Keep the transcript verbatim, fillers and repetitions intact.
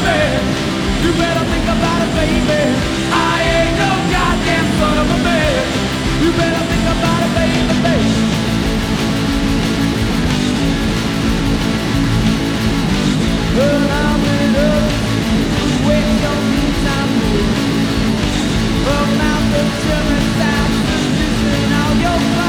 man. You better think about it, baby. I ain't no goddamn son of a man. You better